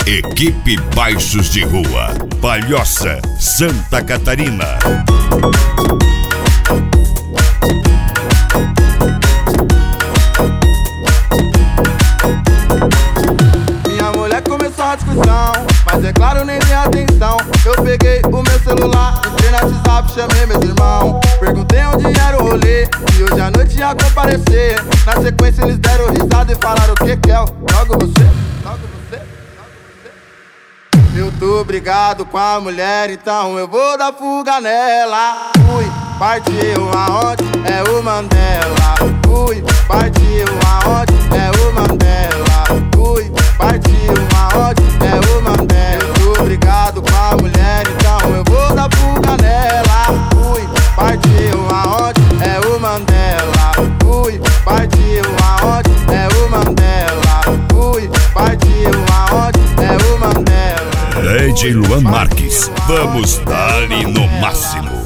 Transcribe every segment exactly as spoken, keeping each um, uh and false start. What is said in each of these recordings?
Equipe Baixos de Rua, Palhoça, Santa Catarina. Minha mulher começou a discussão, mas é claro, nem dei atenção. Eu peguei o meu celular, entrei no WhatsApp, chamei meus irmãos. Perguntei onde era o rolê, e hoje à noite ia comparecer. Na sequência eles deram risada e falaram: o que que é? Logo você, logo você, logo você. Eu tô brigado com a mulher, então eu vou dar fuga nela. Fui, partiu aonde? É o Mandela. Fui, partiu aonde? É o Mandela. Fui, partiu aonde? É o Mandela. Eu tô brigado com a mulher, então eu vou dar fuga nela. Fui, partiu aonde? É o Mandela. Fui, partiu aonde? É o Mandela. Fui, partiu aonde? É o Mandela. D J Luan Marques, vamos dar-lhe no máximo.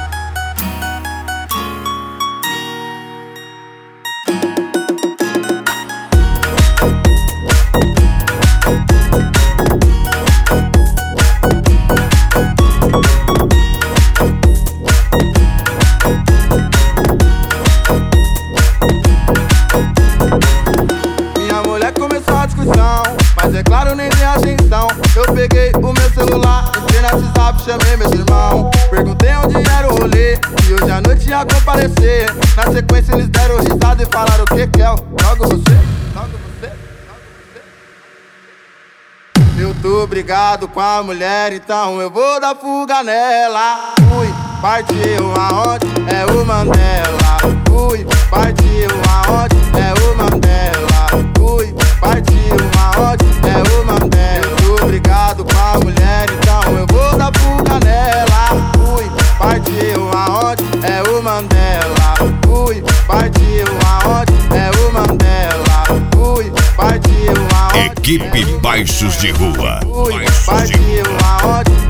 Mas é claro, nem dei atenção. Eu peguei o meu celular, entrei no WhatsApp, chamei meus irmãos. Perguntei onde era o rolê, e hoje à noite ia comparecer. Na sequência eles deram risada e falaram: o que que é? Logo você, logo você, logo você. Eu tô brigado com a mulher, então eu vou dar fuga nela. Fui, partiu aonde? É o Mandela. Fui, partiu aonde? É o Mandela. Fui, partiu aonde? É o Mandela. Eu tô brigado com a mulher, então eu vou dar fuga nela. Fui, partiu aonde? É o Mandela. Fui, partiu aonde? É o Mandela. Fui, partiu aonde? Equipe Baixos de Rua. Fui, partiu aonde?